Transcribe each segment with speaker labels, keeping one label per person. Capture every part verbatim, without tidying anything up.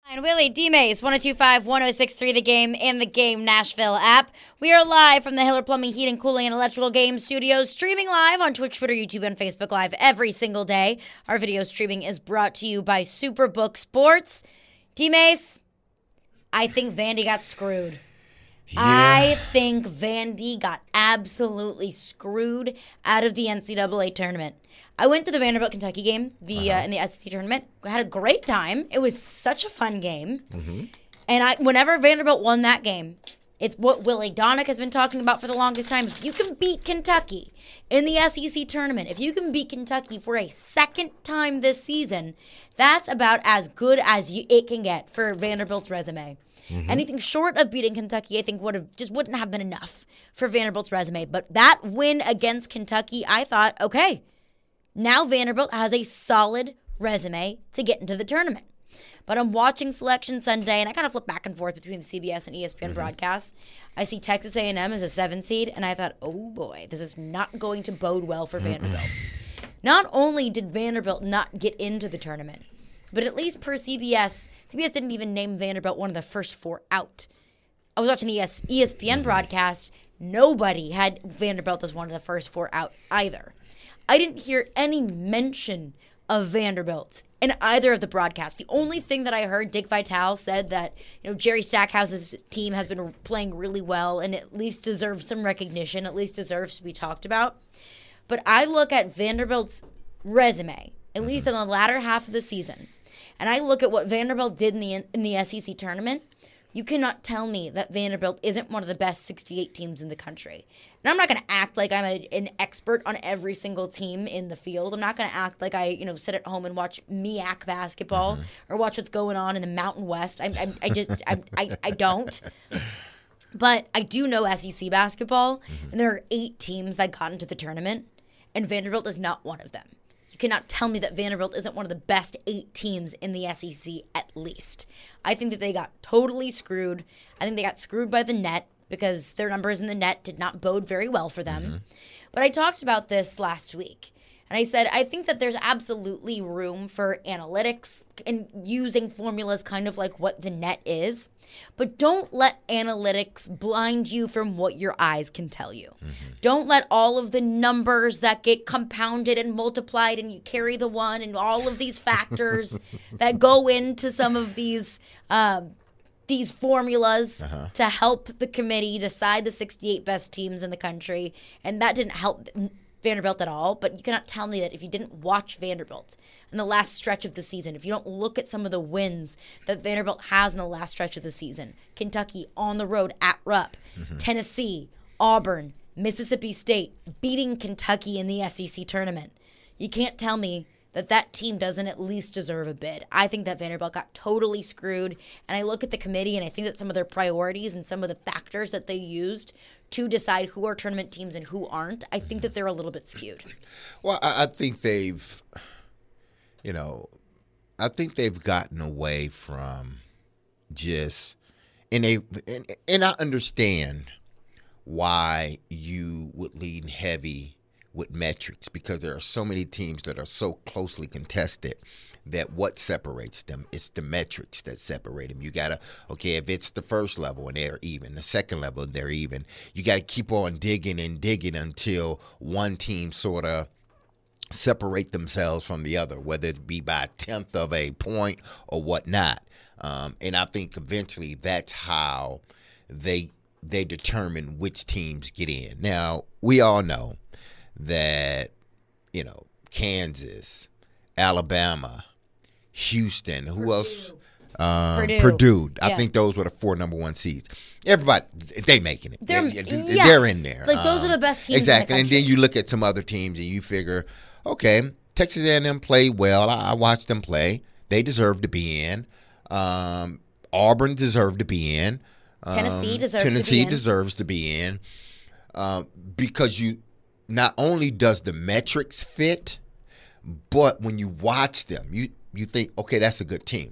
Speaker 1: And Willie D. Mays, one oh two five, one oh six three The Game and the Game Nashville app. We are live from the Hiller Plumbing, Heating, Cooling, and Electrical Game Studios, streaming live on Twitch, Twitter, YouTube, and Facebook Live every single day. Our video streaming is brought to you by Superbook Sports. D. Mays, I think Vandy got screwed. Yeah. I think Vandy got absolutely screwed out of the N C double A tournament. I went to the Vanderbilt-Kentucky game the uh-huh. uh, in the S E C tournament. I had a great time. It was such a fun game. Mm-hmm. And I, whenever Vanderbilt won that game, it's what Willie Donick has been talking about for the longest time. If you can beat Kentucky in the S E C tournament, if you can beat Kentucky for a second time this season, that's about as good as you, it can get for Vanderbilt's resume. Mm-hmm. Anything short of beating Kentucky, I think would have just wouldn't have been enough for Vanderbilt's resume. But that win against Kentucky, I thought, okay, now Vanderbilt has a solid resume to get into the tournament. But I'm watching Selection Sunday, and I kind of flip back and forth between the C B S and E S P N mm-hmm. broadcasts. I see Texas A and M as a seven seed, and I thought, oh boy, this is not going to bode well for Vanderbilt. Not only did Vanderbilt not get into the tournament, but at least per C B S, C B S didn't even name Vanderbilt one of the first four out. I was watching the E S P N mm-hmm. broadcast. Nobody had Vanderbilt as one of the first four out either. I didn't hear any mention of Vanderbilt in either of the broadcasts. The only thing that I heard, Dick Vitale said that, you know, Jerry Stackhouse's team has been playing really well and at least deserves some recognition, at least deserves to be talked about. But I look at Vanderbilt's resume, at least in the latter half of the season, and I look at what Vanderbilt did in the in the S E C tournament. You cannot tell me that Vanderbilt isn't one of the best sixty-eight teams in the country. And I'm not going to act like I'm a, an expert on every single team in the field. I'm not going to act like I, you know, sit at home and watch M E A C basketball mm-hmm. or watch what's going on in the Mountain West. I, I, I just, I, I, I don't. But I do know S E C basketball, mm-hmm. and there are eight teams that got into the tournament, and Vanderbilt is not one of them. You cannot tell me that Vanderbilt isn't one of the best eight teams in the S E C at least. I think that they got totally screwed. I think they got screwed by the net because their numbers in the net did not bode very well for them. Mm-hmm. But I talked about this last week. And I said, I think that there's absolutely room for analytics and using formulas kind of like what the net is. But don't let analytics blind you from what your eyes can tell you. Mm-hmm. Don't let all of the numbers that get compounded and multiplied and you carry the one and all of these factors that go into some of these um, these formulas uh-huh. to help the committee decide the sixty-eight best teams in the country. And that didn't help Vanderbilt at all, but you cannot tell me that if you didn't watch Vanderbilt in the last stretch of the season, if you don't look at some of the wins that Vanderbilt has in the last stretch of the season, Kentucky on the road at Rupp, mm-hmm. Tennessee, Auburn, Mississippi State, beating Kentucky in the S E C tournament, you can't tell me that that team doesn't at least deserve a bid. I think that Vanderbilt got totally screwed, and I look at the committee, and I think that some of their priorities and some of the factors that they used to decide who are tournament teams and who aren't, I think that they're a little bit skewed.
Speaker 2: Well, I think they've, you know, I think they've gotten away from just, and they, and, and I understand why you would lean heavy with metrics because there are so many teams that are so closely contested that what separates them, it's the metrics that separate them. You got to, okay, if it's the first level and they're even, the second level they're even, you got to keep on digging and digging until one team sort of separate themselves from the other, whether it be by a tenth of a point or whatnot. Um, and I think eventually that's how they they determine which teams get in. Now, we all know that, you know, Kansas, Alabama, Houston, who
Speaker 1: Purdue.
Speaker 2: else? Um,
Speaker 1: Purdue.
Speaker 2: Purdue.
Speaker 1: Yeah.
Speaker 2: I think those were the four number one seeds. Everybody, they making it.
Speaker 1: They're,
Speaker 2: they,
Speaker 1: yes.
Speaker 2: they're in there.
Speaker 1: Like, those
Speaker 2: um,
Speaker 1: are the best teams
Speaker 2: exactly.
Speaker 1: in the
Speaker 2: And then you look at some other teams and you figure, okay, Texas A and M played well. I, I watched them play. They deserve to be in. Um, Auburn deserved to be in. Um,
Speaker 1: Tennessee deserves
Speaker 2: Tennessee
Speaker 1: to be in.
Speaker 2: deserves to be in. Uh, because you not only does the metrics fit, but when you watch them, you, you think, okay, that's a good team.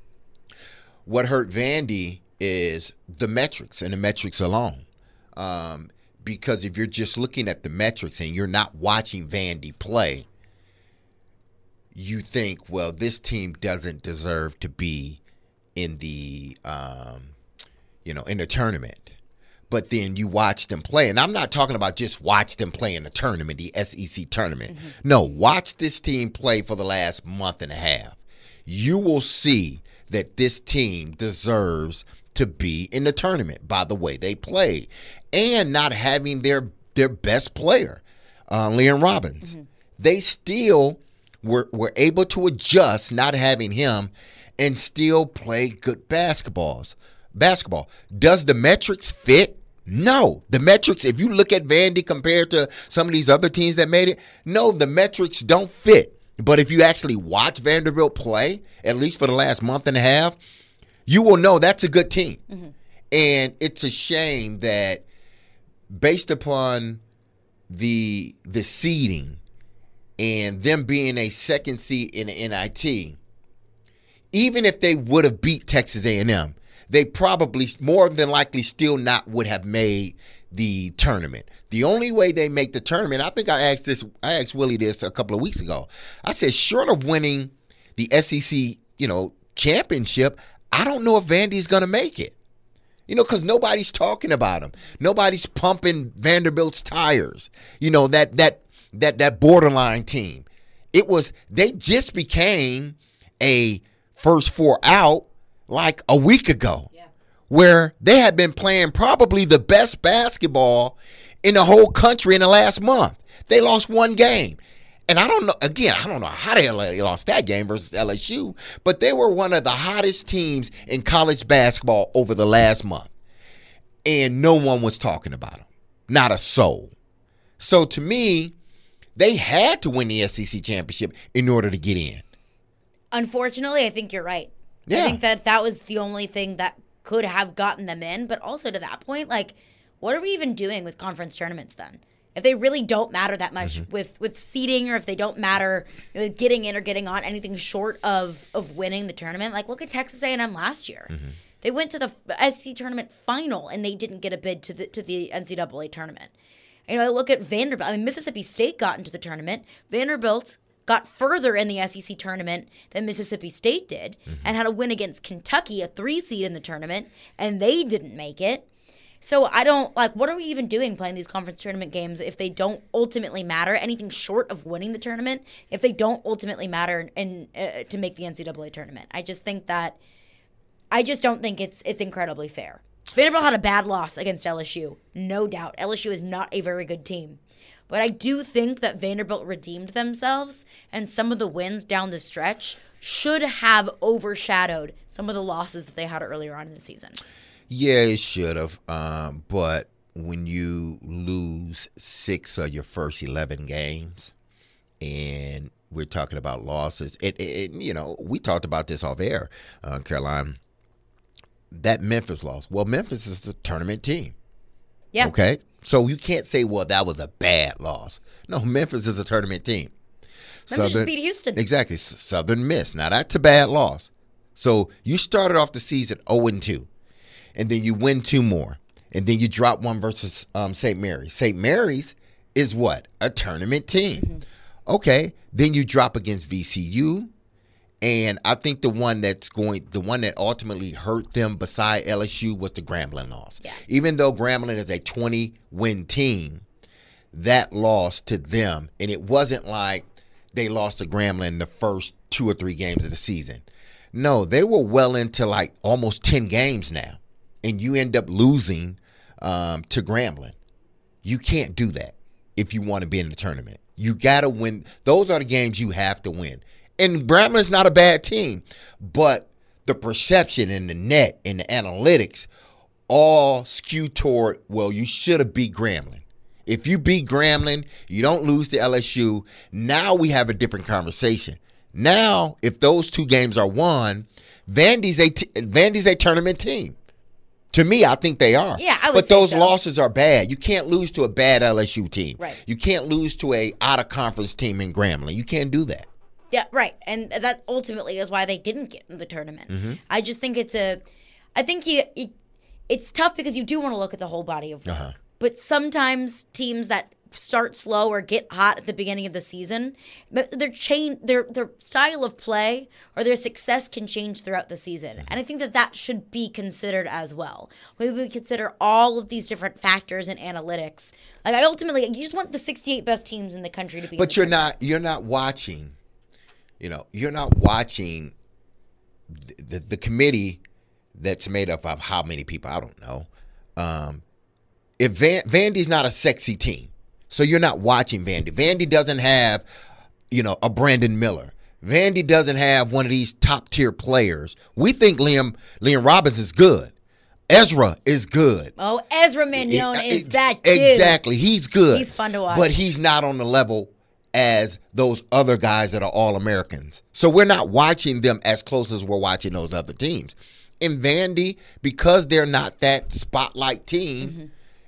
Speaker 2: What hurt Vandy is the metrics and the metrics alone. Um, because if you're just looking at the metrics and you're not watching Vandy play, you think, well, this team doesn't deserve to be in the um, you know in the tournament. But then you watch them play, and I'm not talking about just watch them play in the tournament, the S E C tournament. Mm-hmm. No, watch this team play for the last month and a half. You will see that this team deserves to be in the tournament by the way they play, and not having their their best player, uh, Leon Robbins. Mm-hmm. They still were were able to adjust, not having him, and still play good basketballs. Basketball. Does the metrics fit? No. The metrics, if you look at Vandy compared to some of these other teams that made it, no, the metrics don't fit. But if you actually watch Vanderbilt play, at least for the last month and a half, you will know that's a good team. Mm-hmm. And it's a shame that based upon the the seeding and them being a second seed in the N I T, even if they would have beat Texas A and M, they probably more than likely still not would have made the tournament. The only way they make the tournament, I think I asked this, I asked Willie this a couple of weeks ago. I said, short of winning the S E C, you know, championship, I don't know if Vandy's going to make it. You know, because nobody's talking about them. Nobody's pumping Vanderbilt's tires. You know, that that that that borderline team. It was, they just became a first four out like a week ago, yeah, where they had been playing probably the best basketball in the whole country in the last month. They lost one game. And I don't know, again, I don't know how they lost that game versus L S U, but they were one of the hottest teams in college basketball over the last month. And no one was talking about them. Not a soul. So to me, they had to win the S E C championship in order to get in.
Speaker 1: Unfortunately, I think you're right. Yeah. I think that that was the only thing that could have gotten them in. But also to that point, like, what are we even doing with conference tournaments then? If they really don't matter that much mm-hmm. with, with seeding, or if they don't matter, you know, getting in or getting on, anything short of of winning the tournament, like look at Texas A and M last year. Mm-hmm. They went to the S E C tournament final and they didn't get a bid to the to the N C double A tournament. You know, I look at Vanderbilt. I mean, Mississippi State got into the tournament. Vanderbilt got further in the S E C tournament than Mississippi State did, mm-hmm. and had a win against Kentucky, a three seed in the tournament, and they didn't make it. So I don't, like, what are we even doing playing these conference tournament games if they don't ultimately matter, anything short of winning the tournament, if they don't ultimately matter in, uh, to make the N C double A tournament? I just think that, I just don't think it's it's incredibly fair. Vanderbilt had a bad loss against L S U, no doubt. L S U is not a very good team. But I do think that Vanderbilt redeemed themselves, and some of the wins down the stretch should have overshadowed some of the losses that they had earlier on in the season.
Speaker 2: Yeah, it should have. Um, but when you lose six of your first eleven games, and we're talking about losses, it, it, you know, we talked about this off air, uh, Caroline, that Memphis loss. Well, Memphis is the tournament team.
Speaker 1: Yeah.
Speaker 2: Okay? So you can't say, well, that was a bad loss. No, Memphis is a tournament team.
Speaker 1: Memphis Southern, just beat Houston.
Speaker 2: Exactly. Southern Miss. Now, that's a bad loss. So you started off the season oh and two. And then you win two more. And then you drop one versus um, Saint Mary's. Saint Mary's is what? A tournament team. Mm-hmm. Okay. Then you drop against V C U. And I think the one that's going, the one that ultimately hurt them beside L S U was the Grambling loss.
Speaker 1: Yeah.
Speaker 2: Even though Grambling is a twenty-win team, that loss to them, and it wasn't like they lost to Grambling the first two or three games of the season. No, they were well into like almost ten games now. And you end up losing um, to Grambling. You can't do that if you want to be in the tournament. You got to win. Those are the games you have to win. And Grambling's not a bad team, but the perception and the net and the analytics all skew toward, well, you should have beat Grambling. If you beat Grambling, you don't lose to L S U. Now we have a different conversation. Now, if those two games are won, Vandy's a, t- Vandy's a tournament team. To me, I think they are.
Speaker 1: Yeah, I would
Speaker 2: But
Speaker 1: say
Speaker 2: those
Speaker 1: so.
Speaker 2: losses are bad. You can't lose to a bad L S U team.
Speaker 1: Right.
Speaker 2: You can't lose to a out-of-conference team in Grambling. You can't do that.
Speaker 1: Yeah, right. And that ultimately is why they didn't get in the tournament. Mm-hmm. I just think it's a – I think you, you – it's tough because you do want to look at the whole body of work. Uh-huh. But sometimes teams that start slow or get hot at the beginning of the season, but their chain, their their style of play or their success can change throughout the season. And I think that that should be considered as well. Maybe we consider all of these different factors and analytics. Like I ultimately, you just want the sixty-eight best teams in the country to be.
Speaker 2: But you're not, you're not watching. You know, you're not watching the, the, the committee that's made up of how many people? I don't know. Um, if Van, Vandy's not a sexy team, so you're not watching Vandy. Vandy doesn't have, you know, a Brandon Miller. Vandy doesn't have one of these top tier players. We think Liam Liam Robbins is good. Ezra is good.
Speaker 1: Oh, Ezra Mannion
Speaker 2: it,
Speaker 1: is
Speaker 2: it,
Speaker 1: that dude.
Speaker 2: Exactly. He's good.
Speaker 1: He's fun to watch.
Speaker 2: But he's not on the level as those other guys that are All-Americans. So we're not watching them as close as we're watching those other teams. In Vandy, because they're not that spotlight team, mm-hmm.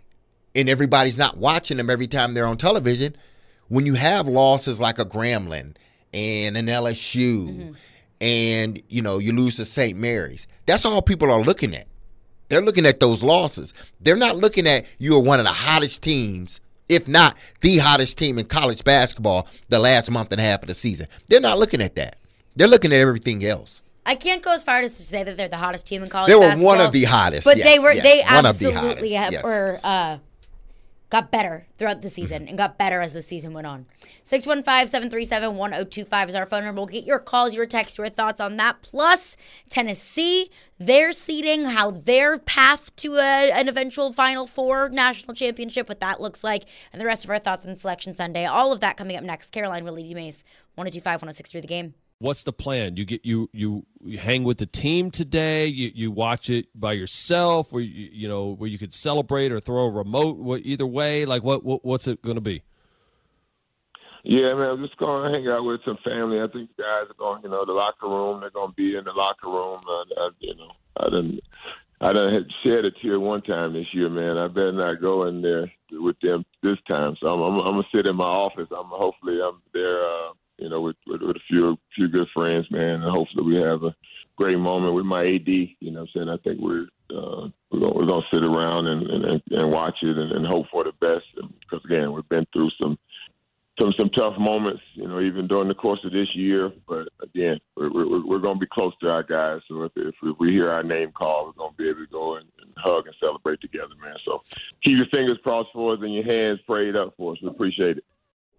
Speaker 2: and everybody's not watching them every time they're on television, when you have losses like a Grambling and an L S U, mm-hmm. and, you know, you lose to Saint Mary's, that's all people are looking at. They're looking at those losses. They're not looking at you are one of the hottest teams, if not the hottest team in college basketball the last month and a half of the season. They're not looking at that. They're looking at everything else.
Speaker 1: I can't go as far as to say that they're the hottest team in college
Speaker 2: basketball. They were
Speaker 1: basketball,
Speaker 2: one of the hottest.
Speaker 1: But
Speaker 2: yes,
Speaker 1: they were
Speaker 2: yes,
Speaker 1: they
Speaker 2: one
Speaker 1: absolutely
Speaker 2: the
Speaker 1: have,
Speaker 2: yes.
Speaker 1: were uh, got better throughout the season mm-hmm. and got better as the season went on. six one five, seven three seven, one oh two five is our phone number. We'll get your calls, your texts, your thoughts on that. Plus, Tennessee, their seeding, how their path to a, an eventual Final Four national championship, what that looks like, and the rest of our thoughts on Selection Sunday. All of that coming up next. Caroline Willie D. Mace, one oh two five, one oh six three The Game.
Speaker 3: What's the plan? You get you you, you hang with the team today. You you watch it by yourself, or you, you know where you could celebrate or throw a remote. What, either way, like what, what what's it going to be?
Speaker 4: Yeah, man, I'm just going to hang out with some family. I think the guys are going, you know, the locker room. They're going to be in the locker room. I, I, you know, I didn't I done shed a tear one time this year, man. I better not go in there with them this time. So I'm I'm, I'm gonna sit in my office. I'm hopefully I'm there. Uh, You know, with, with, with a few few good friends, man, and hopefully we have a great moment with my A D. You know what I'm saying? I think we're uh, we're gonna we're gonna sit around and and, and watch it and, and hope for the best. Because again, we've been through some some some tough moments, you know, even during the course of this year. But again, we're we're, we're gonna be close to our guys. So if, if we hear our name called, we're gonna be able to go and, and hug and celebrate together, man. So keep your fingers crossed for us and your hands prayed up for us. We appreciate it.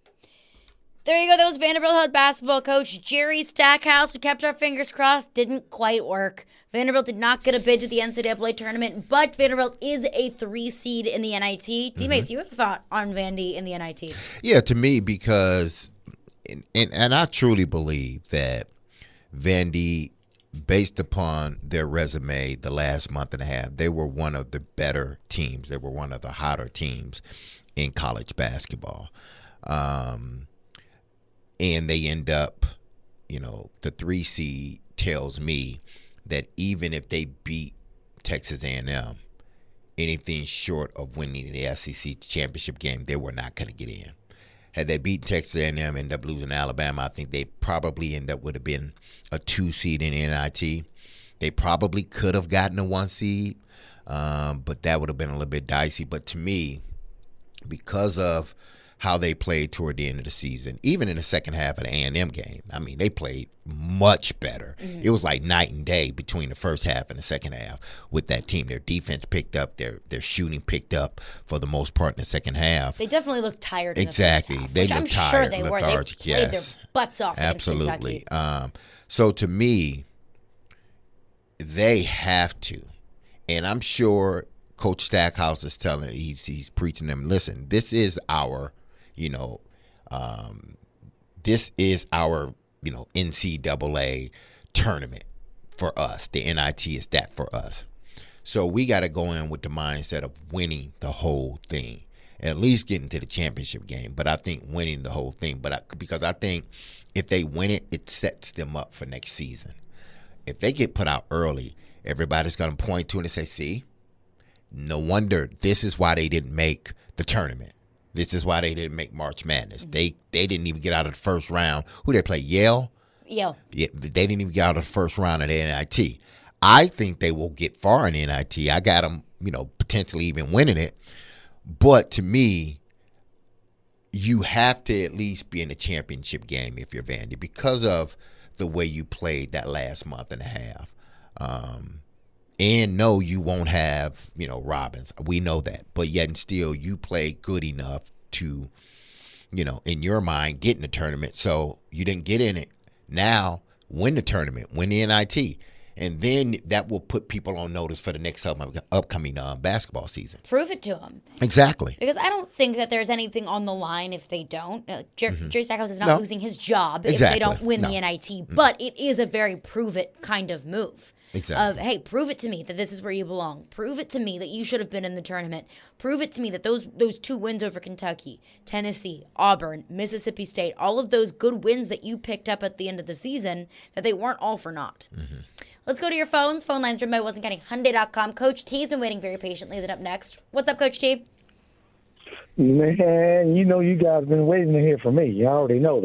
Speaker 1: There you go. That was Vanderbilt head basketball coach Jerry Stackhouse. We kept our fingers crossed. Didn't quite work. Vanderbilt did not get a bid to the N C double A tournament, but Vanderbilt is a three seed in the N I T. Mm-hmm. D-Mace, you have a thought on Vandy in the N I T?
Speaker 2: Yeah, to me, because, and, and, and I truly believe that Vandy, based upon their resume the last month and a half, they were one of the better teams. They were one of the hotter teams in college basketball. Um And they end up, you know, the three seed tells me that even if they beat Texas A and M, anything short of winning the S E C championship game, they were not going to get in. Had they beaten Texas A and M and end up losing Alabama, I think they probably end up would have been a two seed in N I T. They probably could have gotten a one seed, um, but that would have been a little bit dicey. But to me, because of how they played toward the end of the season, even in the second half of the A and M game. I mean, they played much better. Mm-hmm. It was like night and day between the first half and the second half with that team. Their defense picked up. Their their shooting picked up for the most part in the second half.
Speaker 1: They definitely looked tired in
Speaker 2: exactly.
Speaker 1: the first half,
Speaker 2: they
Speaker 1: which
Speaker 2: looked
Speaker 1: I'm
Speaker 2: tired,
Speaker 1: sure they were.
Speaker 2: lethargic,
Speaker 1: They played
Speaker 2: yes.
Speaker 1: their butts off
Speaker 2: Absolutely.
Speaker 1: in Kentucky.
Speaker 2: Um, so to me, they have to. And I'm sure Coach Stackhouse is telling, he's, he's preaching them, listen, this is our – You know, um, this is our, you know, N C double A tournament for us. The N I T is that for us. So we got to go in with the mindset of winning the whole thing, at least getting to the championship game. But I think winning the whole thing, but I, because I think if they win it, it sets them up for next season. If they get put out early, everybody's going to point to it and say, see, no wonder this is why they didn't make the tournament. This is why they didn't make March Madness. Mm-hmm. They they didn't even get out of the first round. Who they play? Yale?
Speaker 1: Yale.
Speaker 2: Yeah, they didn't even get out of the first round of the N I T. I think they will get far in the N I T. I got them, you know, potentially even winning it. But to me, you have to at least be in the championship game if you're Vandy because of the way you played that last month and a half. Um, and no, you won't have, you know, Robbins. We know that. But yet and still, you play good enough to, you know, in your mind, get in the tournament. So you didn't get in it. Now, win the tournament, win the N I T. And then that will put people on notice for the next up- upcoming uh, basketball season.
Speaker 1: Prove it to them.
Speaker 2: Exactly.
Speaker 1: Because I don't think that there's anything on the line if they don't. Uh, Jer-
Speaker 2: Mm-hmm.
Speaker 1: Jerry Stackhouse is not
Speaker 2: No.
Speaker 1: losing his job
Speaker 2: Exactly.
Speaker 1: if they don't win
Speaker 2: No.
Speaker 1: the N I T. But it is a very prove it kind of move.
Speaker 2: Exactly.
Speaker 1: Of, hey, prove it to me that this is where you belong. Prove it to me that you should have been in the tournament. Prove it to me that those those two wins over Kentucky, Tennessee, Auburn, Mississippi State, all of those good wins that you picked up at the end of the season, that they weren't all for naught.
Speaker 2: Mm-hmm.
Speaker 1: Let's go to your phones. Phone lines driven by Wilson County Hyundai dot com. Coach T's been waiting very patiently. Is it up next? What's up, Coach T?
Speaker 5: Man, you know you guys been waiting to hear from me. You already know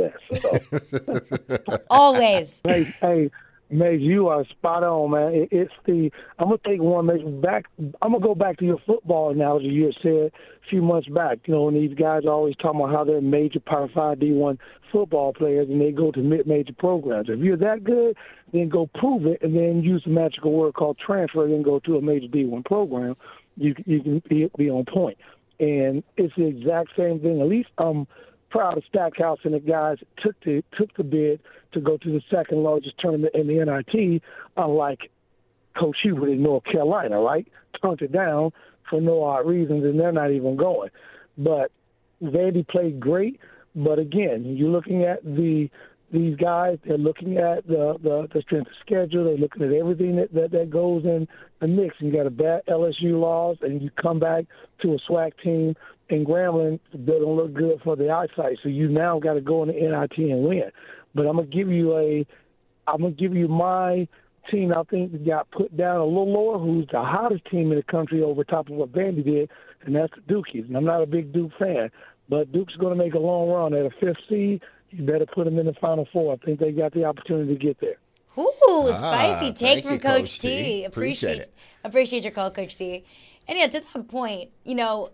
Speaker 5: that. So.
Speaker 1: Always.
Speaker 5: hey, hey, Mace, you are spot on, man. It, it's the I'm gonna take one Mace back. I'm gonna go back to your football analogy you had said a few months back. You know, when these guys are always talking about how they're major Power Five D one football players and they go to mid-major programs. If you're that good, then go prove it, and then use the magical word called transfer, and then go to a major D one program. You you can be, be on point. And it's the exact same thing. At least I'm proud of Stackhouse and the guys took the took the bid to go to the second largest tournament in the N I T, unlike Coach Hubert in North Carolina, right? Turned it down for no odd reasons, and they're not even going. But Vandy played great. But again, you're looking at the these guys, they're looking at the, the, the strength of schedule, they're looking at everything that, that, that goes in the mix. And you got a bad L S U loss, and you come back to a SWAC team in Grambling that don't look good for the eyesight. So you now got to go in the N I T and win. But I'm gonna give you a, I'm gonna give you my team. I think that got put down a little lower, who's the hottest team in the country over top of what Vandy did, and that's the Dukies. And I'm not a big Duke fan, but Duke's going to make a long run at a fifth seed. You better put them in the Final Four. I think they got the opportunity to get there.
Speaker 1: Ooh, spicy
Speaker 2: Ah,
Speaker 1: take
Speaker 2: thank
Speaker 1: from
Speaker 2: you,
Speaker 1: Coach,
Speaker 2: Coach
Speaker 1: T.
Speaker 2: T.
Speaker 1: Appreciate
Speaker 2: Appreciate it.
Speaker 1: appreciate your call, Coach T. And yeah, to that point, you know,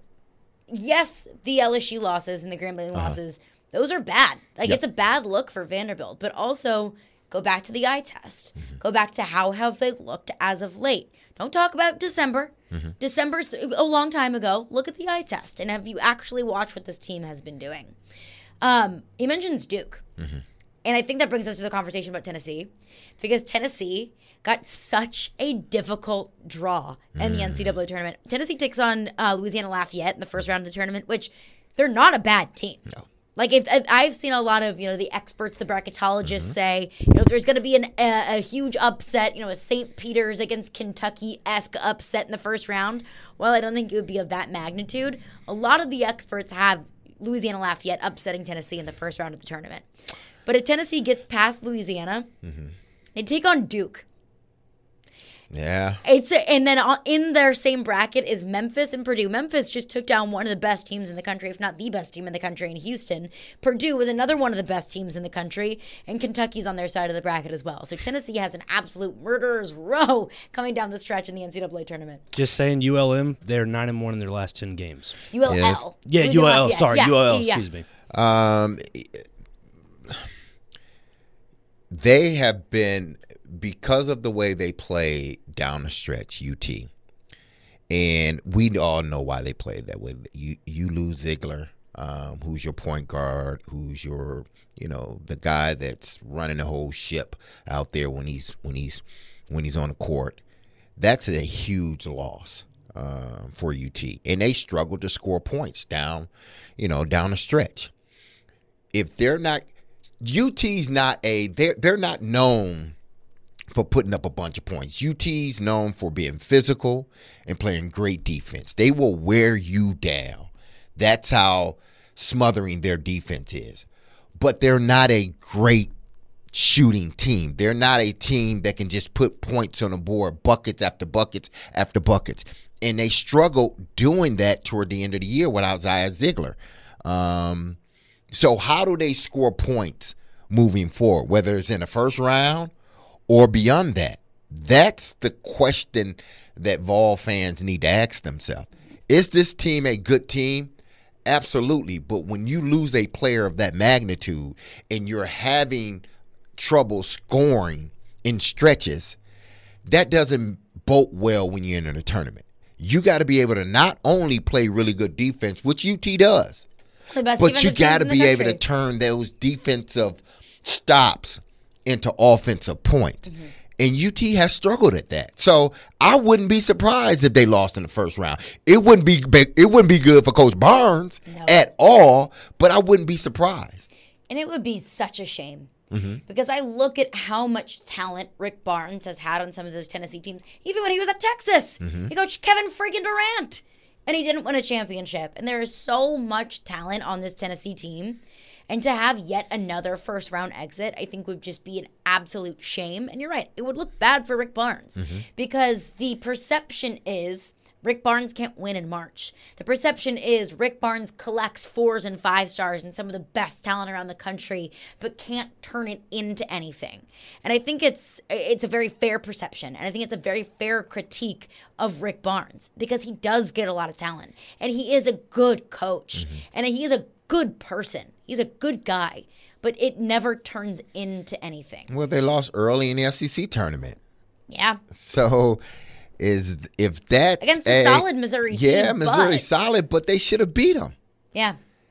Speaker 1: yes, the L S U losses and the Grambling
Speaker 2: Uh-huh.
Speaker 1: losses, those are bad. Like,
Speaker 2: Yep.
Speaker 1: it's a bad look for Vanderbilt. But also, go back to the eye test.
Speaker 2: Mm-hmm.
Speaker 1: Go back to how have they looked as of late. Don't talk about December.
Speaker 2: Mm-hmm.
Speaker 1: December's a long time ago. Look at the eye test. And have you actually watched what this team has been doing? Um, he mentions Duke.
Speaker 2: Mm-hmm.
Speaker 1: And I think that brings us to the conversation about Tennessee, because Tennessee got such a difficult draw in the N C double A tournament. Tennessee takes on uh, Louisiana Lafayette in the first round of the tournament, which they're not a bad team.
Speaker 2: No.
Speaker 1: Like, if, if I've seen a lot of, you know, the experts, the bracketologists say, you know, if there's going to be an, a, a huge upset, you know, a Saint Peter's against Kentucky-esque upset in the first round, well, I don't think it would be of that magnitude. A lot of the experts have Louisiana Lafayette upsetting Tennessee in the first round of the tournament. But if Tennessee gets past Louisiana,
Speaker 2: Mm-hmm.
Speaker 1: they take on Duke.
Speaker 2: Yeah.
Speaker 1: It's a, and then on- in their same bracket is Memphis and Purdue. Memphis just took down one of the best teams in the country, if not the best team in the country, in Houston. Purdue was another one of the best teams in the country, and Kentucky's on their side of the bracket as well. So Tennessee has an absolute murderer's row coming down the stretch in the N C double A tournament.
Speaker 6: Just saying, U L M, they're nine and one in their last ten games.
Speaker 1: U L L.
Speaker 2: Yes.
Speaker 6: Yeah,
Speaker 1: Louisiana
Speaker 6: U L L.
Speaker 1: Lafayette.
Speaker 6: Sorry,
Speaker 1: Yeah,
Speaker 6: U L L.
Speaker 1: yeah, yeah.
Speaker 6: Excuse me.
Speaker 2: Um, they have been, because of the way they play down the stretch, U T, and we all know why they play that way. You you lose Ziegler, um, who's your point guard, who's your, you know, the guy that's running the whole ship out there when he's when he's when he's on the court. That's a huge loss uh, for U T, and they struggle to score points down, you know, down the stretch. If they're not, U T's not a they're they're not known for putting up a bunch of points. U T's known for being physical and playing great defense. They will wear you down. That's how smothering their defense is. But they're not a great shooting team. They're not a team that can just put points on the board, buckets after buckets after buckets. And they struggled doing that toward the end of the year without Zaya Ziegler. Um, so how do they score points moving forward, whether it's in the first round or beyond that? That's the question that Vol fans need to ask themselves. Is this team a good team absolutely. But when you lose a player of that magnitude and you're having trouble scoring in stretches, that doesn't bode well when you enter the tournament. You got to be able to not only play really good defense, which U T does,
Speaker 1: The best
Speaker 2: but you
Speaker 1: defensive
Speaker 2: got
Speaker 1: teams
Speaker 2: to
Speaker 1: in the
Speaker 2: be able to
Speaker 1: country.
Speaker 2: turn those defensive stops into offensive points.
Speaker 1: Mm-hmm.
Speaker 2: And U T has struggled at that. So I wouldn't be surprised if they lost in the first round. It wouldn't be it wouldn't be good for Coach Barnes
Speaker 1: No.
Speaker 2: at all, but I wouldn't be surprised.
Speaker 1: And it would be such a shame.
Speaker 2: Mm-hmm.
Speaker 1: Because I look at how much talent Rick Barnes has had on some of those Tennessee teams. Even when he was at Texas,
Speaker 2: Mm-hmm.
Speaker 1: he coached Kevin freaking Durant, and he didn't win a championship. And there is so much talent on this Tennessee team. And to have yet another first round exit, I think would just be an absolute shame. And you're right, it would look bad for Rick Barnes
Speaker 2: Mm-hmm.
Speaker 1: because the perception is Rick Barnes can't win in March. The perception is Rick Barnes collects fours and five stars and some of the best talent around the country, but can't turn it into anything. And I think it's it's a very fair perception, and I think it's a very fair critique of Rick Barnes because he does get a lot of talent, and he is a good coach,
Speaker 2: Mm-hmm.
Speaker 1: and he is a good person. He's a good guy, but it never turns into anything.
Speaker 2: Well, they lost early in the S E C tournament.
Speaker 1: Yeah.
Speaker 2: So is if that's
Speaker 1: Against a solid Missouri team,
Speaker 2: Yeah, Missouri
Speaker 1: but-
Speaker 2: solid, but they should have beat them.
Speaker 1: Yeah.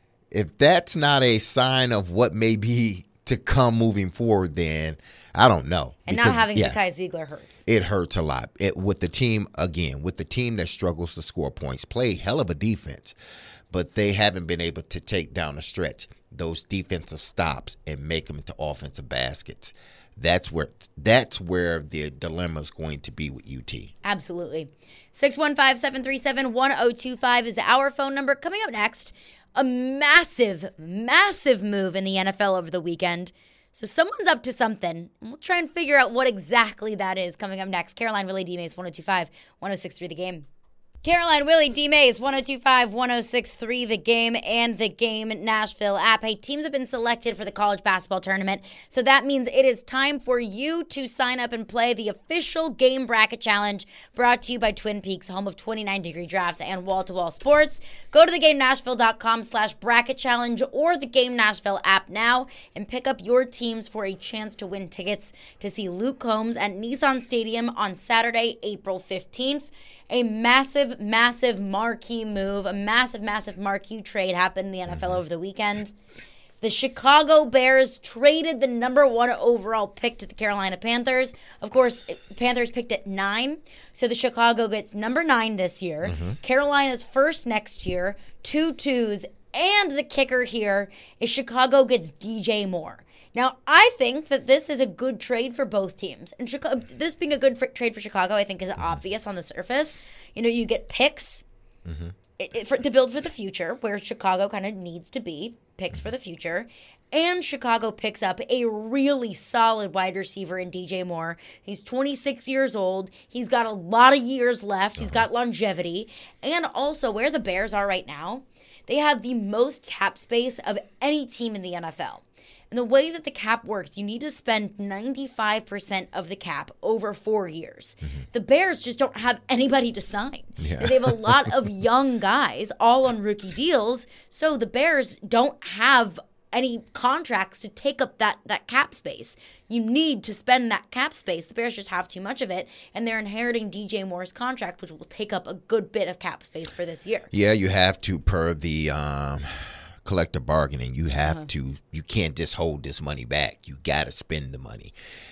Speaker 2: If that's not a sign of what may be to come moving forward, then I don't know.
Speaker 1: And
Speaker 2: Because,
Speaker 1: not having
Speaker 2: yeah,
Speaker 1: Zakai Ziegler hurts.
Speaker 2: it hurts a lot. It, with the team, again, with the team that struggles to score points, play hell of a defense, but they haven't been able to take down a stretch those defensive stops and make them into offensive baskets. That's where that's where the dilemma is going to be with U T.
Speaker 1: Absolutely. six one five, seven three seven, one oh two five is our phone number. Coming up next, a massive, massive move in the N F L over the weekend. So someone's up to something. We'll try and figure out what exactly that is coming up next. Caroline, Willie, D. Mays, one oh two five, one oh six three The Game. Caroline, Willie, D. Mays, one oh two five, one oh six three The Game, and the Game Nashville app. Hey, teams have been selected for the college basketball tournament, so that means it is time for you to sign up and play the official Game Bracket Challenge brought to you by Twin Peaks, home of twenty-nine degree drafts and wall-to-wall sports. Go to theGameNashville.com slash bracket challenge or the Game Nashville app now and pick up your teams for a chance to win tickets to see Luke Combs at Nissan Stadium on Saturday, April fifteenth. A massive, massive marquee move, a massive, massive marquee trade happened in the N F L over the weekend. The Chicago Bears traded the number one overall pick to the Carolina Panthers. Of course, Panthers picked at nine, so the Chicago gets number nine this year.
Speaker 2: Mm-hmm.
Speaker 1: Carolina's first next year, two twos, and the kicker here is Chicago gets D J Moore. Now, I think that this is a good trade for both teams. And Chicago, this being a good for, trade for Chicago, I think is obvious on the surface. You know, you get picks
Speaker 2: Mm-hmm.
Speaker 1: it, it, for, to build for the future, where Chicago kind of needs to be, picks for the future. And Chicago picks up a really solid wide receiver in D J Moore. He's twenty-six years old. He's got a lot of years left. He's got longevity. And also, where the Bears are right now, they have the most cap space of any team in the N F L. And the way that the cap works, you need to spend ninety-five percent of the cap over four years. Mm-hmm. The Bears just don't have anybody to sign.
Speaker 2: Yeah.
Speaker 1: They have a lot of young guys, all on rookie deals. So the Bears don't have any contracts to take up that, that cap space. You need to spend that cap space. The Bears just have too much of it, and they're inheriting D J Moore's contract, which will take up a good bit of cap space for this year.
Speaker 2: Yeah, you have to, per the um, collective bargaining, you have
Speaker 1: Uh-huh.
Speaker 2: to, you can't just hold this money back. You got to spend the money.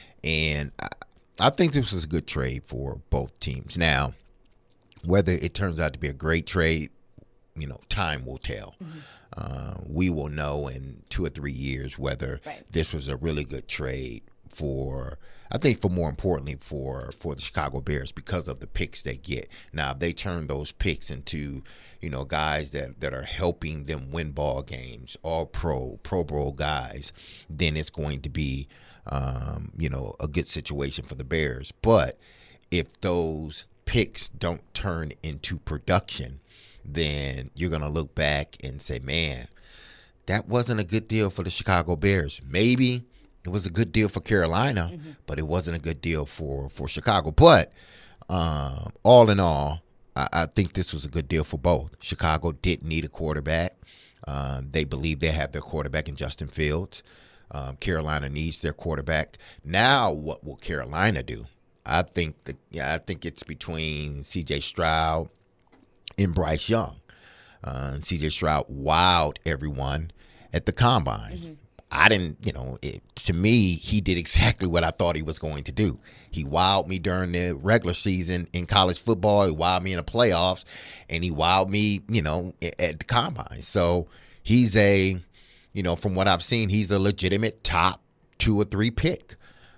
Speaker 2: And I, I think this was a good trade for both teams. Now, whether it turns out to be a great trade, you know, time will tell. Mm-hmm. Uh, we will know in two or three years whether
Speaker 1: Right.
Speaker 2: this was a really good trade for, I think, for more importantly for for the Chicago Bears because of the picks they get. Now, if they turn those picks into, you know, guys that, that are helping them win ball games, all pro, Pro Bowl guys, then it's going to be, um, you know, a good situation for the Bears. But if those picks don't turn into production, then you're going to look back and say, man, that wasn't a good deal for the Chicago Bears. Maybe it was a good deal for Carolina, mm-hmm. but it wasn't a good deal for, for Chicago. But uh, all in all, I, I think this was a good deal for both. Chicago didn't need a quarterback. Um, they believe they have their quarterback in Justin Fields. Um, Carolina needs their quarterback. Now, what will Carolina do? I think that yeah, I think it's between C J Stroud and Bryce Young. Uh, C J Stroud wowed everyone at the combine. Mm-hmm. I didn't, you know, it, to me, he did exactly what I thought he was going to do. He wowed me during the regular season in college football. He wowed me in the playoffs, and he wowed me, you know, at, at the combine. So he's a, you know, from what I've seen, he's a legitimate top two or three pick.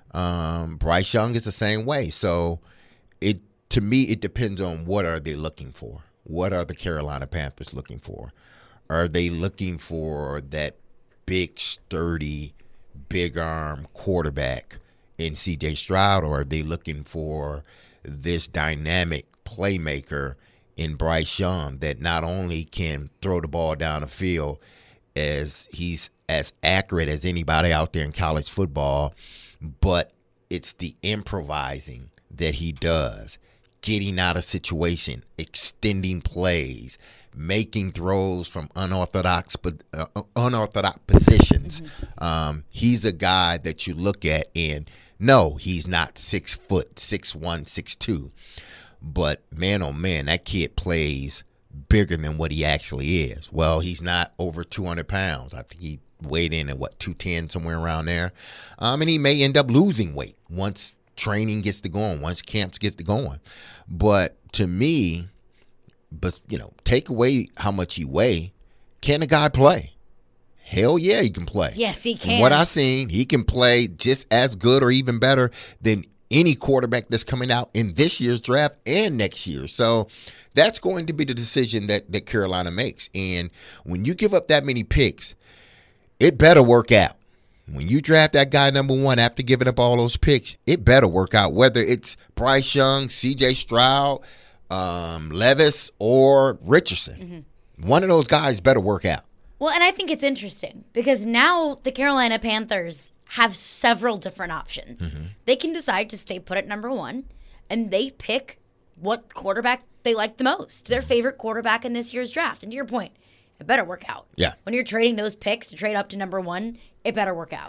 Speaker 2: Um, Bryce Young is the same way. So it, to me, it depends on what are they looking for. What are the Carolina Panthers looking for? Are they looking for that big, sturdy, big arm quarterback in C J Stroud, or are they looking for this dynamic playmaker in Bryce Young that not only can throw the ball down the field as he's as accurate as anybody out there in college football, but it's the improvising that he does, getting out of situation, extending plays, making throws from unorthodox uh, unorthodox positions. Mm-hmm. Um, he's a guy that you look at and no, he's not six foot, six one, six two. But man, oh man, that kid plays bigger than what he actually is. Well, he's not over two hundred pounds. I think he weighed in at what, two ten, somewhere around there. Um, and he may end up losing weight once training gets to going, once camps gets to going. But to me, but you know, take away how much he weigh, can a guy play? Hell yeah, he can play.
Speaker 1: Yes, he can.
Speaker 2: From what I've seen, he can play just as good or even better than any quarterback that's coming out in this year's draft and next year. So that's going to be the decision that, that Carolina makes. And when you give up that many picks, it better work out. When you draft that guy number one after giving up all those picks, it better work out, whether it's Bryce Young, C J Stroud, um, Levis, or Richardson. Mm-hmm. One of those guys better work out.
Speaker 1: Well, and I think it's interesting because now the Carolina Panthers have several different options. Mm-hmm. They can decide to stay put at number one, and they pick what quarterback they like the most, their favorite quarterback in this year's draft. And to your point, it better work out.
Speaker 2: Yeah.
Speaker 1: When you're trading those picks to trade up to number one, it better work out.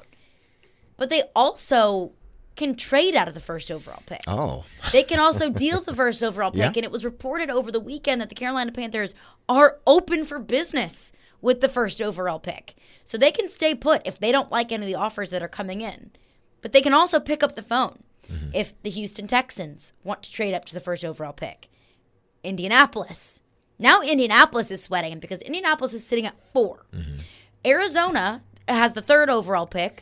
Speaker 1: But they also can trade out of the first overall pick.
Speaker 2: Oh.
Speaker 1: They can also deal the first overall pick,
Speaker 2: yeah.
Speaker 1: and it was reported over the weekend that the Carolina Panthers are open for business with the first overall pick. So they can stay put if they don't like any of the offers that are coming in. But they can also pick up the phone mm-hmm. if the Houston Texans want to trade up to the first overall pick. Indianapolis. Now Indianapolis is sweating because Indianapolis is sitting at four. Mm-hmm. Arizona has the third overall pick.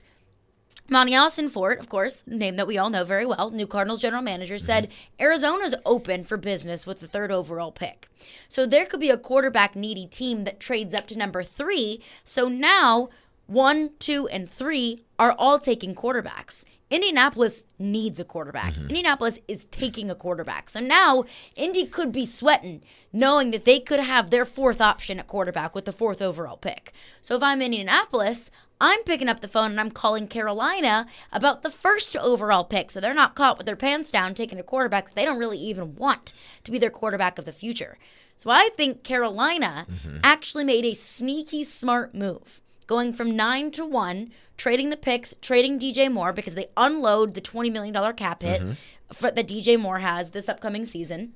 Speaker 1: Monty Austin Fort, of course, a name that we all know very well, new Cardinals general manager, said Arizona's open for business with the third overall pick. So there could be a quarterback-needy team that trades up to number three. So now one, two, and three are all taking quarterbacks. Indianapolis needs a quarterback. Mm-hmm. Indianapolis is taking a quarterback. So now Indy could be sweating, knowing that they could have their fourth option at quarterback with the fourth overall pick. So if I'm Indianapolis, I'm picking up the phone and I'm calling Carolina about the first overall pick. So they're not caught with their pants down taking a quarterback that they don't really even want to be their quarterback of the future. So I think Carolina mm-hmm. actually made a sneaky smart move, going from nine to one, trading the picks, trading D J Moore because they unload the twenty million dollars cap hit mm-hmm. for, that D J Moore has this upcoming season.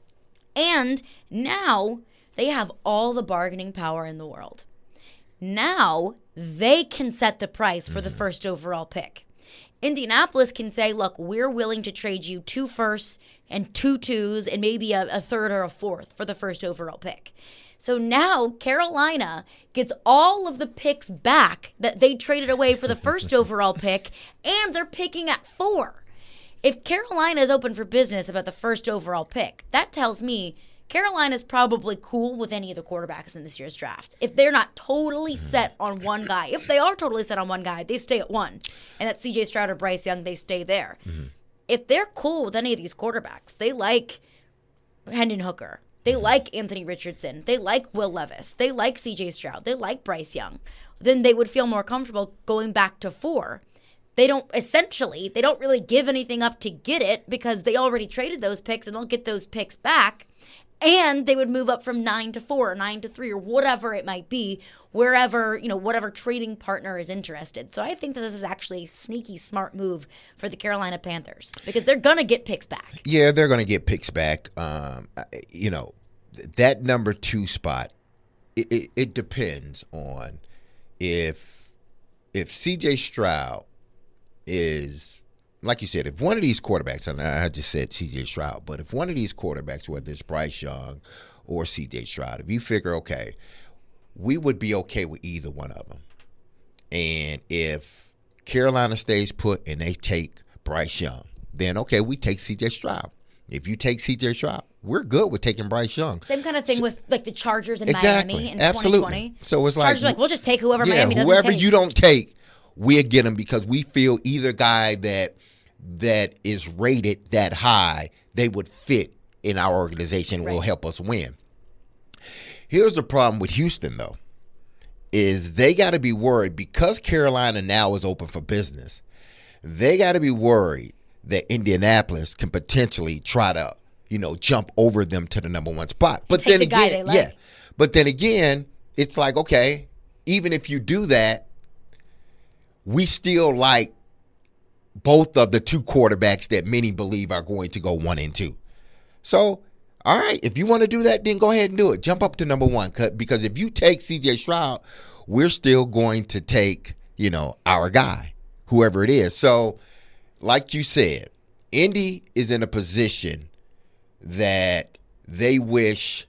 Speaker 1: And now they have all the bargaining power in the world. Now they can set the price for mm-hmm. the first overall pick. Indianapolis can say, look, we're willing to trade you two firsts and two twos and maybe a, a third or a fourth for the first overall pick. So now Carolina gets all of the picks back that they traded away for the first overall pick, and they're picking at four. If Carolina is open for business about the first overall pick, that tells me Carolina's probably cool with any of the quarterbacks in this year's draft. If they're not totally set on one guy, if they are totally set on one guy, they stay at one. And that's C J Stroud or Bryce Young, they stay there. Mm-hmm. If they're cool with any of these quarterbacks, they like Hendon Hooker. They like Anthony Richardson. They like Will Levis. They like C J Stroud. They like Bryce Young. Then they would feel more comfortable going back to four. they don't essentially, they don't really give anything up to get it because they already traded those picks and they'll get those picks back. And they would move up from nine to four or nine to three or whatever it might be, wherever, you know, whatever trading partner is interested. So I think that this is actually a sneaky smart move for the Carolina Panthers because they're going to get picks back.
Speaker 2: Yeah, they're going to get picks back. Um, you know, that number two spot, it, it, it depends on if if C J Stroud is, like you said, if one of these quarterbacks, and I just said C J Stroud, but if one of these quarterbacks, whether it's Bryce Young or C J Stroud, if you figure, okay, we would be okay with either one of them. And if Carolina stays put and they take Bryce Young, then, okay, we take C J Stroud. If you take C J Stroud, we're good with taking Bryce Young.
Speaker 1: Same kind of thing so, with like the Chargers in
Speaker 2: exactly,
Speaker 1: Miami in
Speaker 2: absolutely.
Speaker 1: twenty twenty.
Speaker 2: So it's like,
Speaker 1: Chargers are like, we'll just take whoever
Speaker 2: yeah,
Speaker 1: Miami doesn't
Speaker 2: whoever
Speaker 1: take.
Speaker 2: you don't take, we'll get them because we feel either guy that that is rated that high, they would fit in our organization, right, will help us win. Here's the problem with Houston, though, is they got to be worried because Carolina now is open for business. They got to be worried that Indianapolis can potentially try to, you know, jump over them to the number one spot. But
Speaker 1: Take
Speaker 2: then
Speaker 1: the guy
Speaker 2: again,
Speaker 1: they like.
Speaker 2: yeah. But then again, it's like, okay, even if you do that, we still like both of the two quarterbacks that many believe are going to go one and two. So, all right, if you want to do that, then go ahead and do it. Jump up to number one, because if you take C J Stroud, we're still going to take, you know, our guy, whoever it is. So, like you said, Indy is in a position that they wish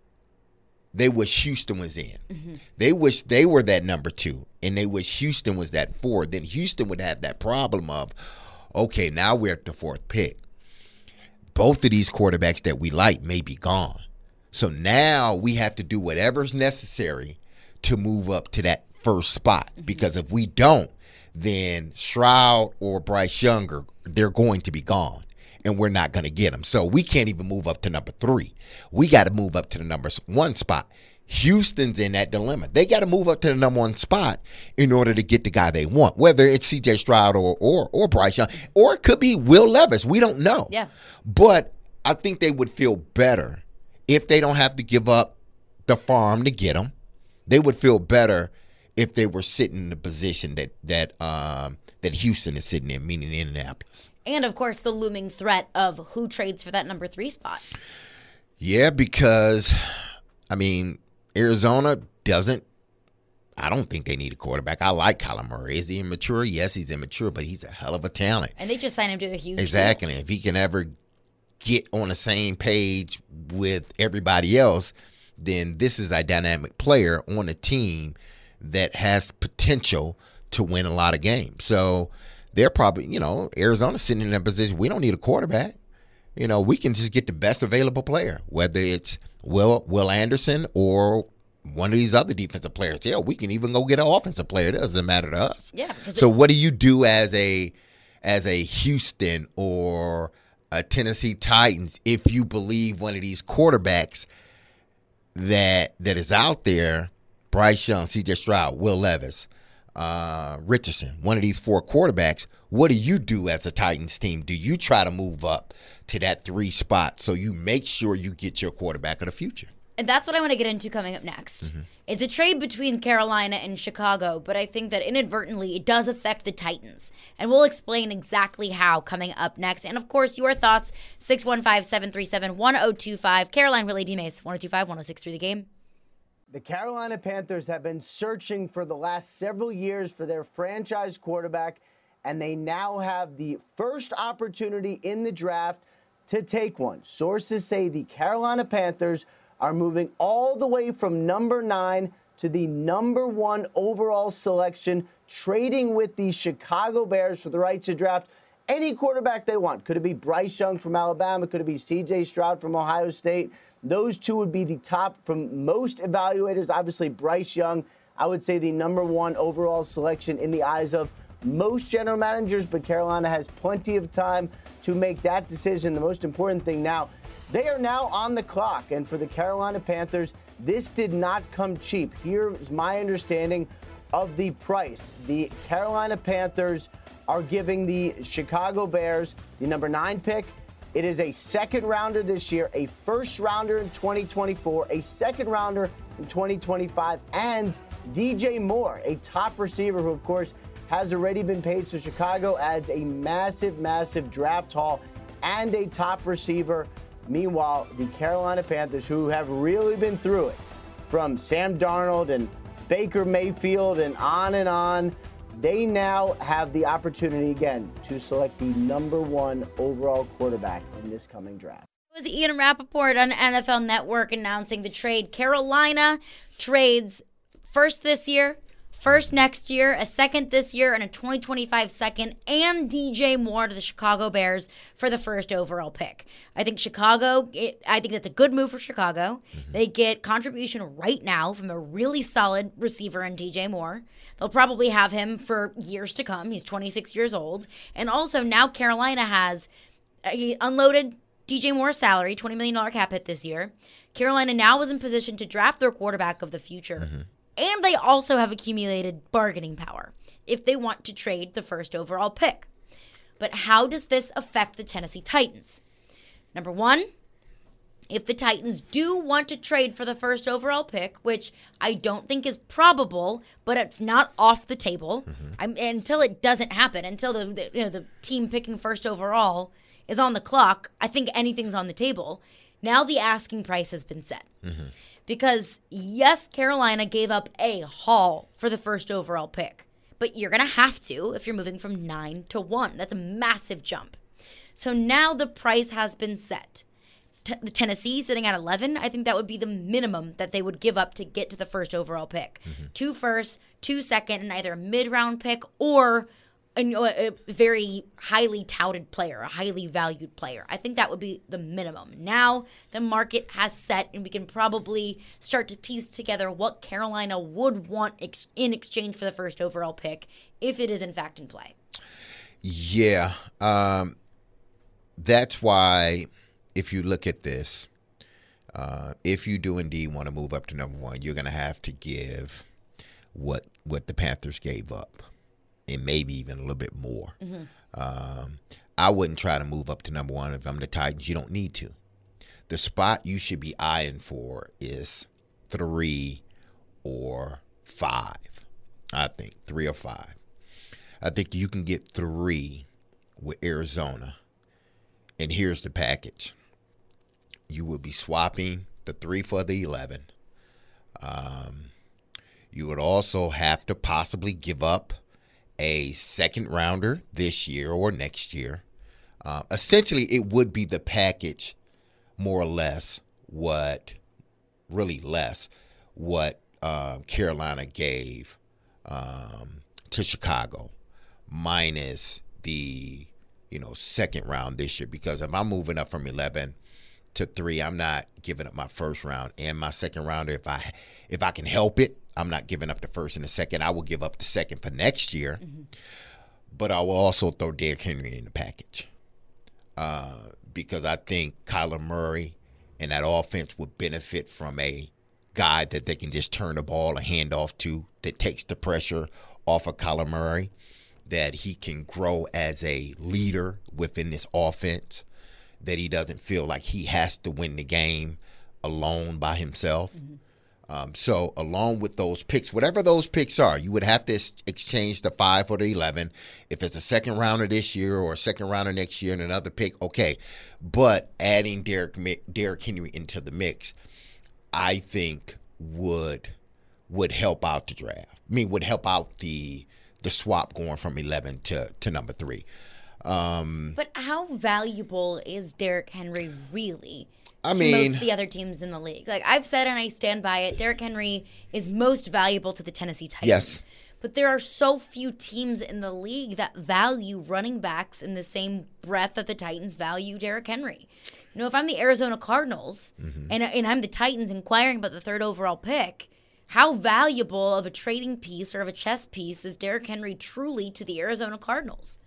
Speaker 2: they wish Houston was in. Mm-hmm. They wish they were that number two, and they wish Houston was that four. Then Houston would have that problem of, okay, now we're at the fourth pick. Both of these quarterbacks that we like may be gone. So now we have to do whatever's necessary to move up to that first spot. Mm-hmm. Because if we don't, then Stroud or Bryce Young, are, they're going to be gone. And we're not going to get them. So we can't even move up to number three. We got to move up to the number one spot. Houston's in that dilemma. They got to move up to the number one spot in order to get the guy they want, whether it's C J Stroud or or, or Bryce Young, or it could be Will Levis. We don't know.
Speaker 1: Yeah.
Speaker 2: But I think they would feel better if they don't have to give up the farm to get them. They would feel better if they were sitting in the position that that um, that Houston is sitting in, meaning Indianapolis.
Speaker 1: And, of course, the looming threat of who trades for that number three spot.
Speaker 2: Yeah, because, I mean, Arizona doesn't – I don't think they need a quarterback. I like Kyler Murray. Is he immature? Yes, he's immature, but he's a hell of a talent.
Speaker 1: And they just signed him to a huge
Speaker 2: Exactly.
Speaker 1: deal.
Speaker 2: If he can ever get on the same page with everybody else, then this is a dynamic player on a team that has potential to win a lot of games. So – they're probably, you know, Arizona's sitting in that position. We don't need a quarterback. You know, we can just get the best available player, whether it's Will Will Anderson or one of these other defensive players. Yeah, we can even go get an offensive player. It doesn't matter to us.
Speaker 1: Yeah.
Speaker 2: So what do you do as a as a Houston or a Tennessee Titans if you believe one of these quarterbacks that that is out there, Bryce Young, C J Stroud, Will Levis, Uh, Richardson, one of these four quarterbacks, what do you do as a Titans team? Do you try to move up to that three spot so you make sure you get your quarterback of the future?
Speaker 1: And that's what I want to get into coming up next. Mm-hmm. It's a trade between Carolina and Chicago, but I think that inadvertently it does affect the Titans. And we'll explain exactly how coming up next. And, of course, your thoughts, six one five, seven three seven, one oh two five. Caroline Riley D-Mace, one oh two five, one oh six three The Game.
Speaker 7: The Carolina Panthers have been searching for the last several years for their franchise quarterback, and they now have the first opportunity in the draft to take one. Sources say the Carolina Panthers are moving all the way from number nine to the number one overall selection, trading with the Chicago Bears for the right to draft any quarterback they want. Could it be Bryce Young from Alabama? Could it be C J Stroud from Ohio State? Those two would be the top from most evaluators. Obviously, Bryce Young, I would say the number one overall selection in the eyes of most general managers, but Carolina has plenty of time to make that decision. The most important thing now, they are now on the clock. And for the Carolina Panthers, this did not come cheap. Here's my understanding of the price. The Carolina Panthers are giving the Chicago Bears the number nine pick. It is a second rounder this year, a first rounder in twenty twenty-four, a second rounder in twenty twenty-five, and D J Moore, a top receiver who, of course, has already been paid. So Chicago adds a massive, massive draft haul and a top receiver. Meanwhile, the Carolina Panthers, who have really been through it, from Sam Darnold and Baker Mayfield and on and on, they now have the opportunity again to select the number one overall quarterback in this coming draft.
Speaker 1: It was Ian Rappaport on N F L Network announcing the trade. Carolina trades first this year, first next year, a second this year, and a twenty twenty-five second, and D J Moore to the Chicago Bears for the first overall pick. I think Chicago, it, I think that's a good move for Chicago. Mm-hmm. They get contribution right now from a really solid receiver in D J Moore. They'll probably have him for years to come. He's twenty-six years old. And also now Carolina has uh, he unloaded D J Moore's salary, twenty million dollars cap hit this year. Carolina now is in position to draft their quarterback of the future. Mm-hmm. And they also have accumulated bargaining power if they want to trade the first overall pick. But how does this affect the Tennessee Titans? Number one, if the Titans do want to trade for the first overall pick, which I don't think is probable, but it's not off the table mm-hmm. I'm, until it doesn't happen, until the, the you know the team picking first overall is on the clock, I think anything's on the table. Now the asking price has been set. Mm-hmm. Because, yes, Carolina gave up a haul for the first overall pick. But you're going to have to if you're moving from nine to one. That's a massive jump. So now the price has been set. T- the Tennessee sitting at eleven, I think that would be the minimum that they would give up to get to the first overall pick. Mm-hmm. Two first, two second, and either a mid-round pick or a, a very highly touted player, a highly valued player. I think that would be the minimum. Now the market has set, and we can probably start to piece together what Carolina would want ex- in exchange for the first overall pick if it is in fact in play.
Speaker 2: Yeah. Um, that's why if you look at this, uh, if you do indeed want to move up to number one, you're going to have to give what what the Panthers gave up. And maybe even a little bit more. Mm-hmm. Um, I wouldn't try to move up to number one if I'm the Titans. You don't need to. The spot you should be eyeing for is three or five, I think. Three or five. I think you can get three with Arizona. And here's the package. You will be swapping the three for the eleven. Um, you would also have to possibly give up a second rounder this year or next year. Uh, essentially, it would be the package, more or less, what, really less, what uh, Carolina gave um, to Chicago, minus the, you know, second round this year. Because if I'm moving up from eleven to three, I'm not giving up my first round and my second rounder. If I, if I can help it, I'm not giving up the first and the second. I will give up the second for next year. Mm-hmm. But I will also throw Derrick Henry in the package. Uh, because I think Kyler Murray and that offense would benefit from a guy that they can just turn the ball and hand off to, that takes the pressure off of Kyler Murray, that he can grow as a leader within this offense, that he doesn't feel like he has to win the game alone by himself. Mm-hmm. Um, so along with those picks, whatever those picks are, you would have to ex- exchange the five for the eleven. If it's a second rounder this year or a second rounder next year and another pick, okay. But adding Derrick, Derrick Henry into the mix, I think would would help out the draft. I mean, would help out the the swap going from eleven to, to number three. Um,
Speaker 1: but how valuable is Derrick Henry really?
Speaker 2: I
Speaker 1: to
Speaker 2: mean,
Speaker 1: most of the other teams in the league. Like I've said and I stand by it, Derrick Henry is most valuable to the Tennessee Titans.
Speaker 2: Yes.
Speaker 1: But there are so few teams in the league that value running backs in the same breath that the Titans value Derrick Henry. You know, if I'm the Arizona Cardinals mm-hmm. and, and I'm the Titans inquiring about the third overall pick, how valuable of a trading piece or of a chess piece is Derrick Henry truly to the Arizona Cardinals?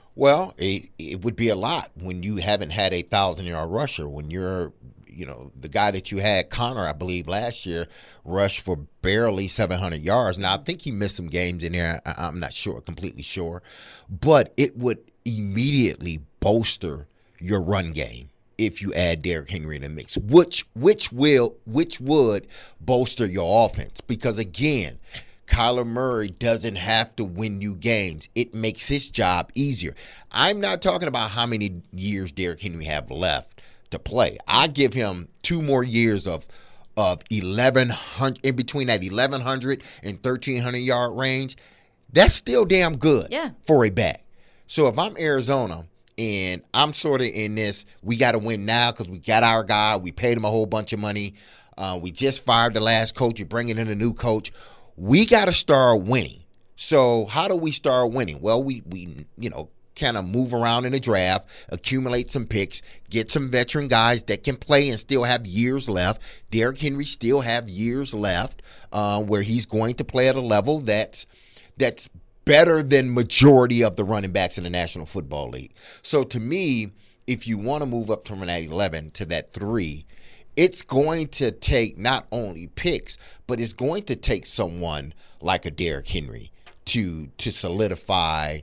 Speaker 2: Well, it, it would be a lot when you haven't had a thousand-yard rusher. When you're, you know, the guy that you had, Connor, I believe, last year, rushed for barely seven hundred yards. Now, I think he missed some games in there. I, I'm not sure, completely sure. But it would immediately bolster your run game if you add Derrick Henry in the mix, which which will which would bolster your offense. Because, again, Kyler Murray doesn't have to win you games. It makes his job easier. I'm not talking about how many years Derrick Henry have left to play. I give him two more years of of eleven hundred, in between that eleven hundred and thirteen hundred yard range. That's still damn good
Speaker 1: yeah.
Speaker 2: for a back. So if I'm Arizona and I'm sort of in this, we got to win now because we got our guy. We paid him a whole bunch of money. Uh, we just fired the last coach. You're bringing in a new coach. We got to start winning. So how do we start winning? Well, we, we you know, kind of move around in the draft, accumulate some picks, get some veteran guys that can play and still have years left. Derrick Henry still have years left uh, where he's going to play at a level that's that's better than majority of the running backs in the National Football League. So to me, if you want to move up from that eleven to that three, it's going to take not only picks, but it's going to take someone like a Derrick Henry to to solidify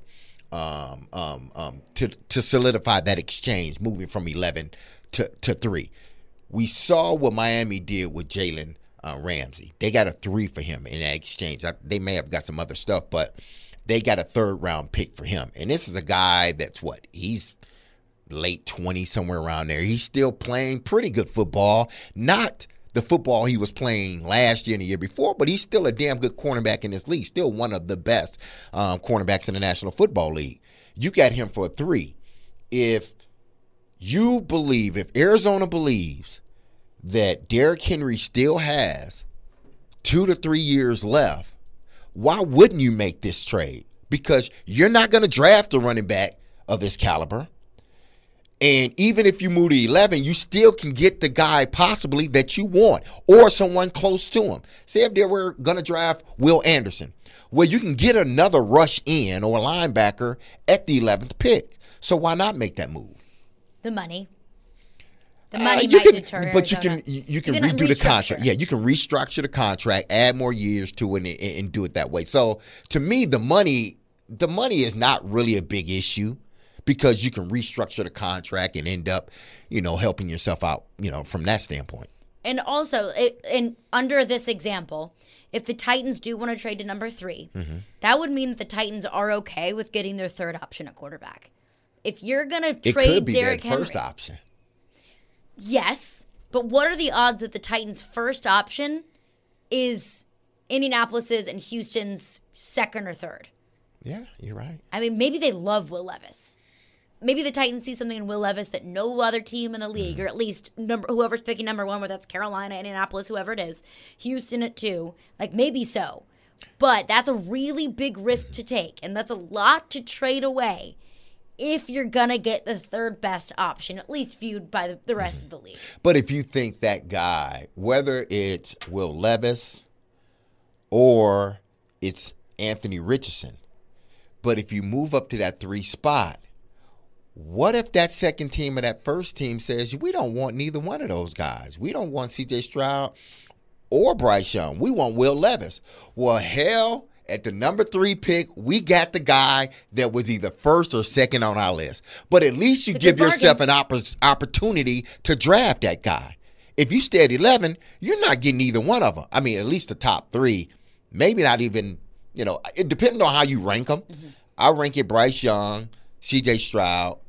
Speaker 2: um, um, um, to to solidify that exchange, moving from eleven to, to three. We saw what Miami did with Jalen uh, Ramsey. They got a three for him in that exchange. I, they may have got some other stuff, but they got a third round pick for him. And this is a guy that's what? He's late twenties, somewhere around there. He's still playing pretty good football. Not the football he was playing last year and the year before, but he's still a damn good cornerback in this league. Still one of the best um, cornerbacks in the National Football League. You got him for a three. If you believe, if Arizona believes that Derrick Henry still has two to three years left, why wouldn't you make this trade? Because you're not going to draft a running back of this caliber. And even if you move to eleven, you still can get the guy possibly that you want or someone close to him. Say if they were going to draft Will Anderson, well, you can get another rush in or a linebacker at the eleventh pick. So why not make that move?
Speaker 1: The money. The money
Speaker 2: uh, you
Speaker 1: might
Speaker 2: can,
Speaker 1: deter
Speaker 2: but you
Speaker 1: Arizona.
Speaker 2: can you, you can
Speaker 1: You can
Speaker 2: redo the
Speaker 1: restructure.
Speaker 2: contract. Yeah, you can restructure the contract, add more years to it, and, and do it that way. So to me, the money the money is not really a big issue because you can restructure the contract and end up, you know, helping yourself out, you know, from that standpoint.
Speaker 1: And also, it, and under this example, if the Titans do want to trade to number three, mm-hmm. that would mean that the Titans are okay with getting their third option at quarterback. If you're going to
Speaker 2: It
Speaker 1: trade
Speaker 2: could be
Speaker 1: Derrick
Speaker 2: their
Speaker 1: Henry,
Speaker 2: first option.
Speaker 1: yes, but what are the odds that the Titans' first option is Indianapolis's and Houston's second or third?
Speaker 2: Yeah, you're right.
Speaker 1: I mean, maybe they love Will Levis. Maybe the Titans see something in Will Levis that no other team in the league, mm. or at least number whoever's picking number one, whether that's Carolina, Indianapolis, whoever it is, Houston at two, like maybe so. But that's a really big risk to take, and that's a lot to trade away if you're going to get the third best option, at least viewed by the, the rest mm. of the league.
Speaker 2: But if you think that guy, whether it's Will Levis or it's Anthony Richardson, but if you move up to that three spot, what if that second team or that first team says, we don't want neither one of those guys. We don't want C J Stroud or Bryce Young. We want Will Levis. Well, hell, at the number three pick, we got the guy that was either first or second on our list. But at least you
Speaker 1: It's a
Speaker 2: give
Speaker 1: good
Speaker 2: yourself
Speaker 1: bargain.
Speaker 2: an oppor- opportunity to draft that guy. If you stay at eleven, you're not getting either one of them. I mean, at least the top three. Maybe not even, you know, it depending on how you rank them. Mm-hmm. I rank it Bryce Young, C J Stroud,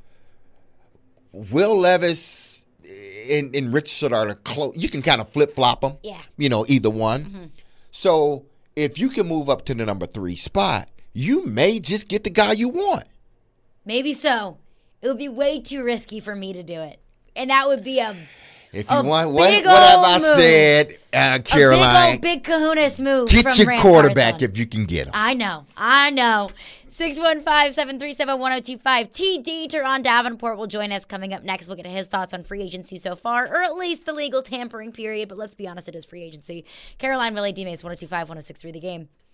Speaker 2: Will Levis, and, and Richardson are the close. You can kind of flip flop them.
Speaker 1: Yeah.
Speaker 2: You know, either one.
Speaker 1: Mm-hmm.
Speaker 2: So if you can move up to the number three spot, you may just get the guy you want.
Speaker 1: Maybe so. It would be way too risky for me to do it. And that would be a
Speaker 2: If you
Speaker 1: A
Speaker 2: want, what,
Speaker 1: big
Speaker 2: what have I
Speaker 1: old move.
Speaker 2: said, uh, Caroline?
Speaker 1: a big old big kahunas move
Speaker 2: Get
Speaker 1: from
Speaker 2: your
Speaker 1: Grant
Speaker 2: quarterback
Speaker 1: Cardone.
Speaker 2: if you can get him.
Speaker 1: I know. I know. six one five, seven three seven, one oh two five. T D Teron Davenport will join us coming up next. We'll get his thoughts on free agency so far, or at least the legal tampering period. But let's be honest, it is free agency. Caroline Riley, D-Mace, one oh two five, one oh six three The Game.